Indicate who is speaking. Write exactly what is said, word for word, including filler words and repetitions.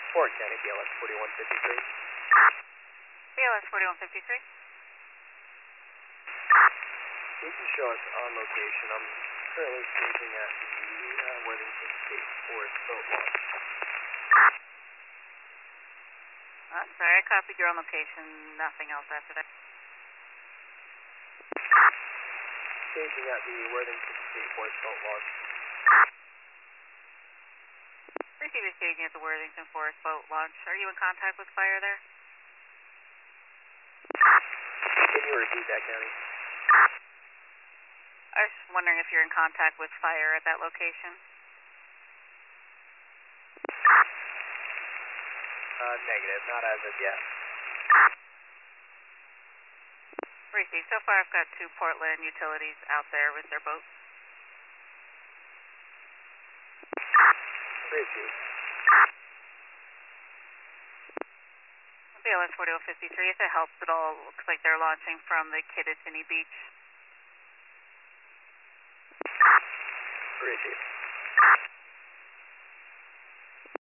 Speaker 1: Fort County, B L S forty-one fifty-three.
Speaker 2: B L S forty-one fifty-three.
Speaker 1: You can show us on location. I'm currently staging at the uh, Worthington State Forest boat launch.
Speaker 2: I'm sorry, I copied your own location. Nothing else after that.
Speaker 1: Staging at the Worthington State Forest boat launch.
Speaker 2: Receiver staging at the Worthington Forest boat launch. Are you in contact with fire there?
Speaker 1: Can you repeat that, County?
Speaker 2: I was just wondering if you're in contact with fire at that location.
Speaker 1: Uh, negative, not as of yet.
Speaker 2: Receive. So far I've got two Portland utilities out there with their boats.
Speaker 1: Receive.
Speaker 2: B L S forty-one fifty-three, if it helps at all, looks like they're launching from the Kittatinny Beach.
Speaker 1: Receive.